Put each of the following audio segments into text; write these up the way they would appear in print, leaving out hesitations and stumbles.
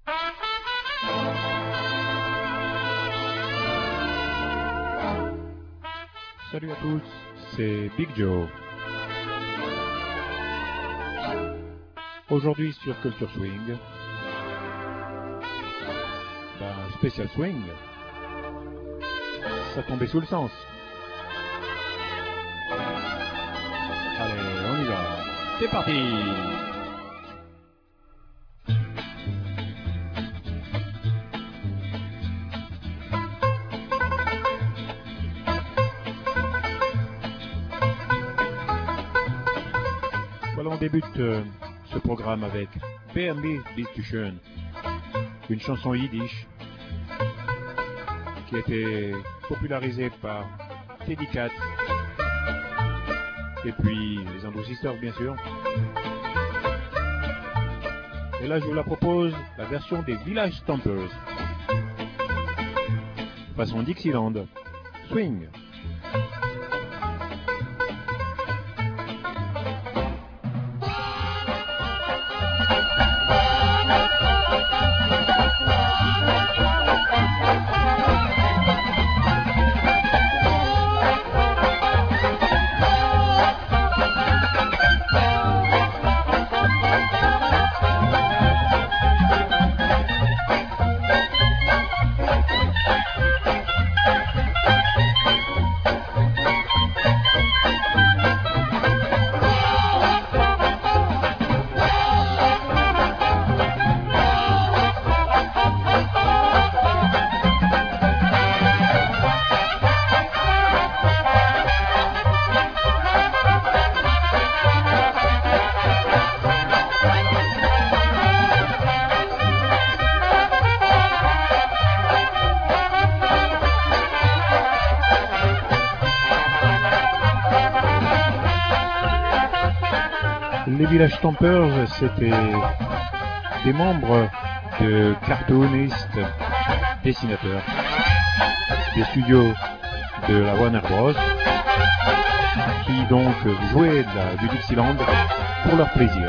Salut à tous, c'est Big Joe. Aujourd'hui sur Culture Swing, spécial swing, ça tombait sous le sens. Allez, on y va, c'est parti. Voilà, on débute ce programme avec BMW bist du schön, une chanson yiddish qui a été popularisée par Teddy Katz et puis les Andrew Sisters bien sûr. Et là je vous la propose, la version des Village Stompers, façon Dixieland, swing. Les Village Stompers, c'était des membres de cartoonistes, dessinateurs, des studios de la Warner Bros. Qui donc jouaient du Dixieland pour leur plaisir.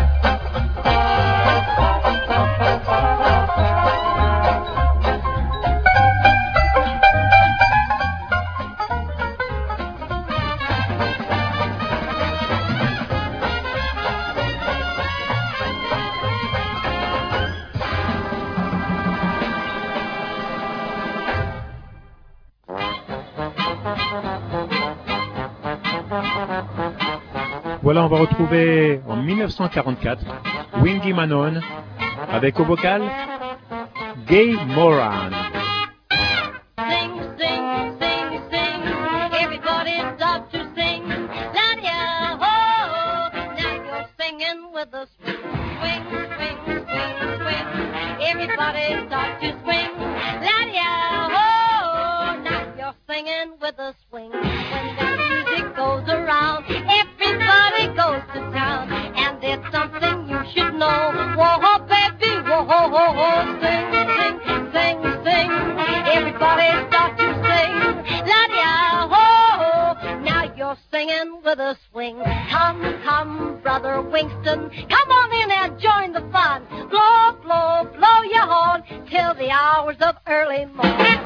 Voilà, on va retrouver en 1944 Wingy Manon avec au vocal Gay Moran. Sing, sing, sing, sing, everybody stop to sing. La-di-ah-ho, now you're singing with a swing, swing, swing, swing, swing. Everybody stop to swing. La-di-ah-ho, now you're singing with a swing. When the music goes around, everybody goes to town, and it's something you should know. Whoa, baby, whoa, sing, sing, sing, sing. Everybody start to sing. La-di-ah-ho, now you're singing with a swing. Come, come, brother Winston, come on in and join the fun. Blow, blow, blow your horn till the hours of early morning.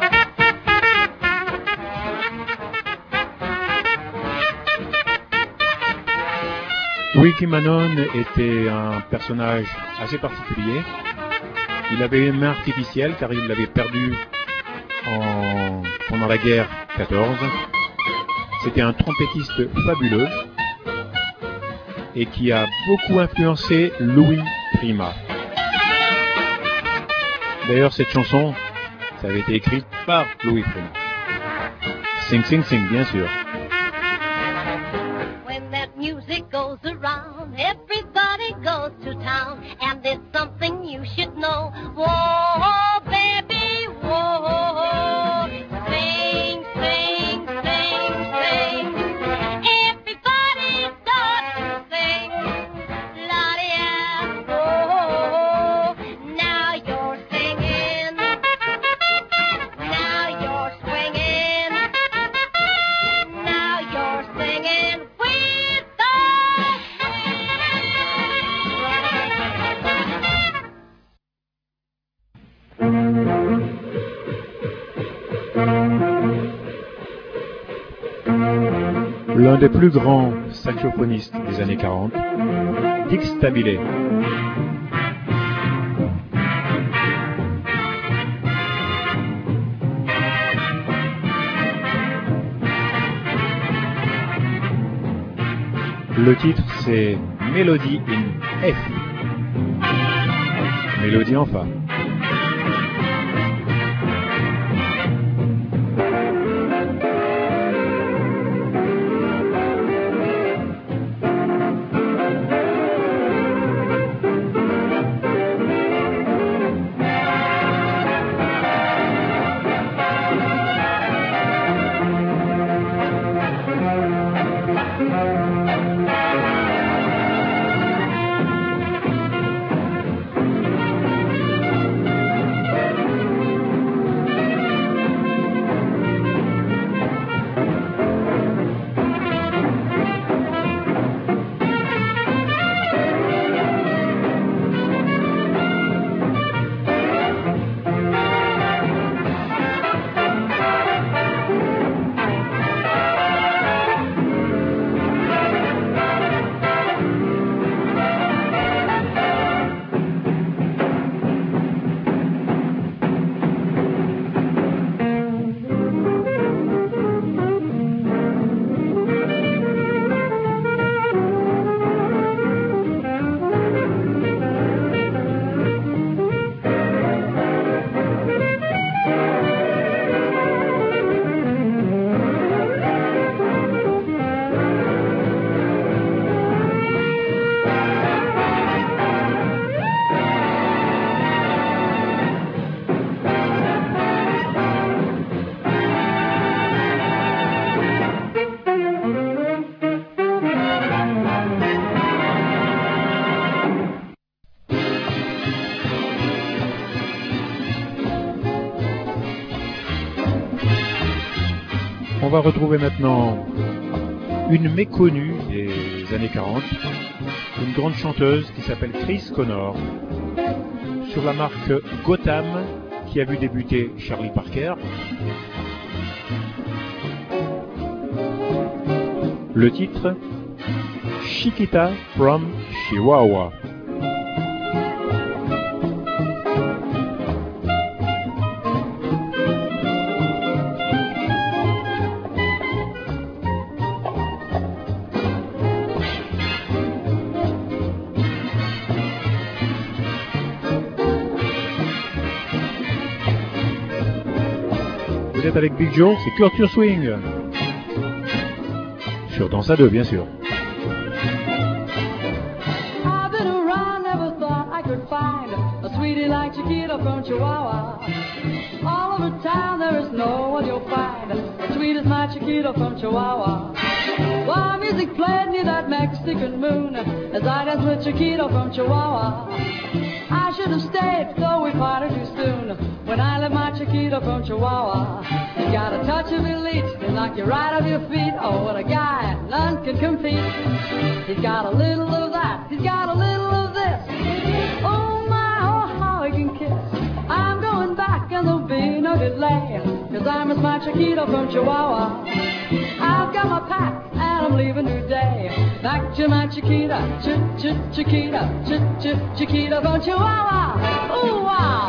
Wingy Manon était un personnage assez particulier. Il avait une main artificielle car il l'avait perdue pendant la guerre 14. C'était un trompettiste fabuleux et qui a beaucoup influencé Louis Prima. D'ailleurs, cette chanson, ça avait été écrite par Louis Prima. Sing, sing, sing, bien sûr. When that music goes around, everybody goes to town, and it's something you should know. Whoa, baby, whoa, sing, sing, sing, sing. Everybody starts to sing. La-di-ah-oh, now you're singing. Now you're swinging. Now you're singing with the swing. l'un des plus grands saxophonistes des années 40, Dick Stabile. Le titre, c'est Melody in F. Mélodie en Fa. On va retrouver maintenant une méconnue des années 40, une grande chanteuse qui s'appelle Chris Connor, sur la marque Gotham, qui a vu débuter Charlie Parker. Le titre, Chiquita from Chihuahua. Vous êtes avec Big Joe, c'est Culture Swing. Sur Danse à deux, bien sûr. I've been around, never thought I could find a sweetie like Chiquita from Chihuahua. All over town there is no one you'll find as sweet as my Chiquita from Chihuahua. While music played near that Mexican moon, as I danced with Chiquita from Chihuahua. I should have stayed, though we parted too soon, when I left my Chiquita from Chihuahua. He's got a touch of elite, he'll knock you right off your feet. Oh, what a guy, none can compete. He's got a little of that, he's got a little of this. Oh my, oh how he can kiss. I'm going back and there'll be no delay, 'cause I miss my Chiquita from Chihuahua. I've got my pack and I'm leaving today. Back to my Chiquita, Chiquita, Chiquita from Chihuahua. Ooh, wow.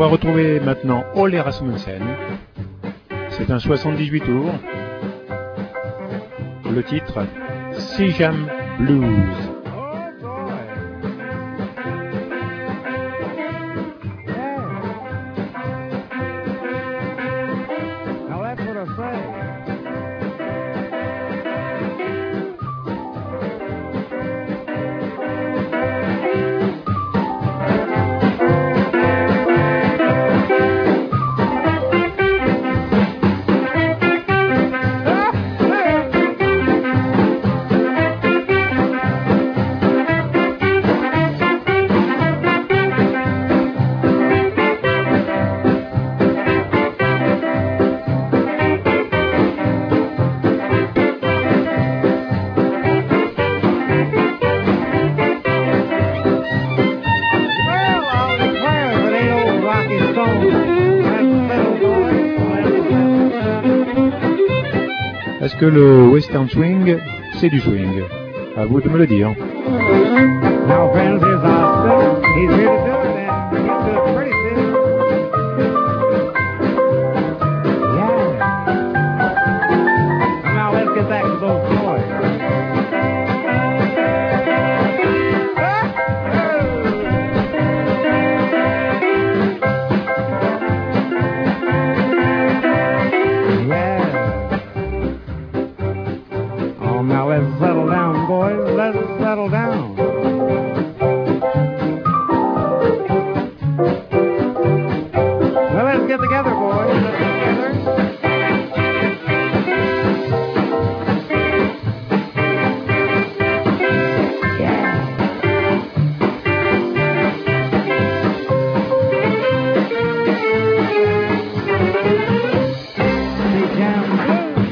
va retrouver maintenant Ole Rasmussen. C'est un 78 tours. Le titre, Sejam Blues. Est-ce que le western swing, c'est du swing? À vous de me le dire. Now, friends, here's Austin. He's here to do it, and he'll do it pretty soon. Yeah. Now, let's get back to those boys. Now let's settle down, boys. Let's settle down. Well, let's get together, boys. Let's get together. Yeah. Sejam Blues.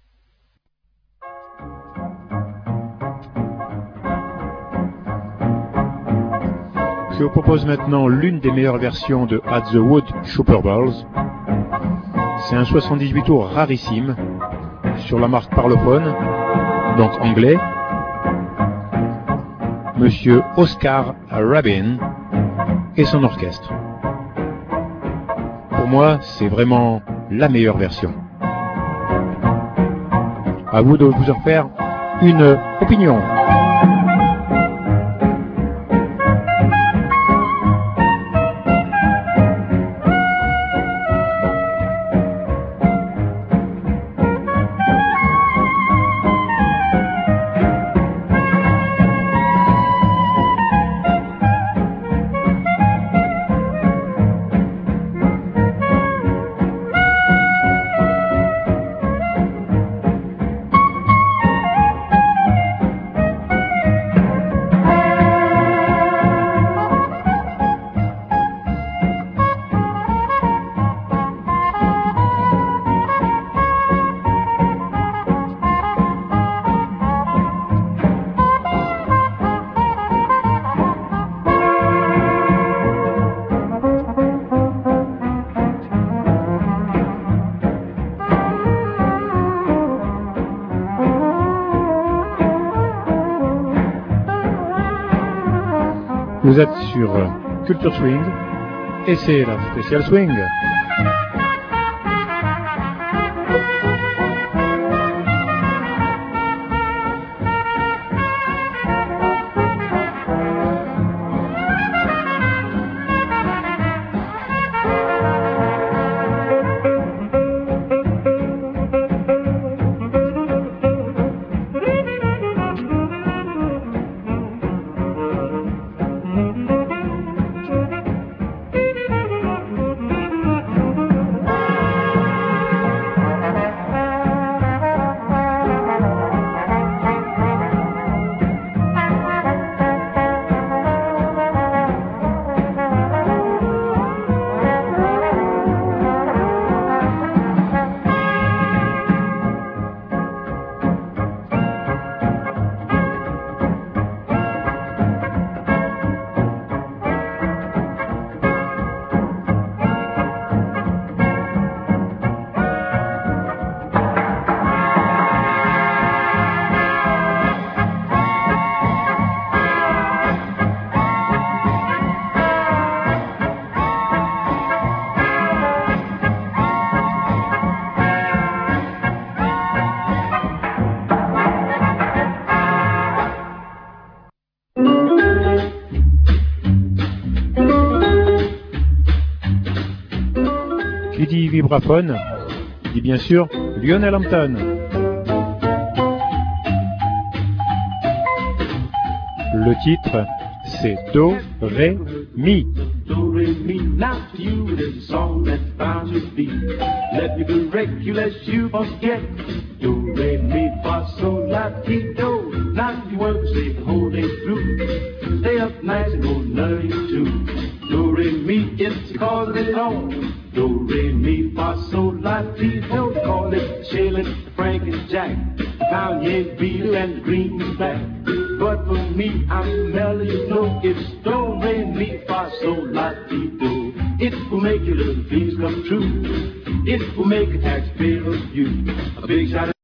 Je vous propose maintenant l'une des meilleures versions de At the Wood Chopper Balls. C'est un 78 tours rarissime sur la marque Parlophone, donc anglais. Monsieur Oscar Rabin et son orchestre. Pour moi, c'est vraiment la meilleure version. À vous de vous en faire une opinion. Vous êtes sur Culture Swing et c'est la spéciale swing. qui dit vibraphone, dit bien sûr Lionel Hampton. Le titre, c'est Do, Ré, Mi. Do, re, mi, now to you it is a song that found your feet. Let me correct you lest you forget. Do, re, mi, fa, sol, la, ti, do. Now you work say the whole day through. Stay up nights and go nerdy too. Do, re, mi, it's because of it all. Do, re, mi, fa, sol, la, ti, do. Call it Shailen, Frank and Jack. Found Yankee Beetle and the greenback. But for me, I'm mellow, you know, it's do, re, mi, fa, sol, la, ti, do. It will make your little dreams come true. It will make a taxpayer of you. A big shot.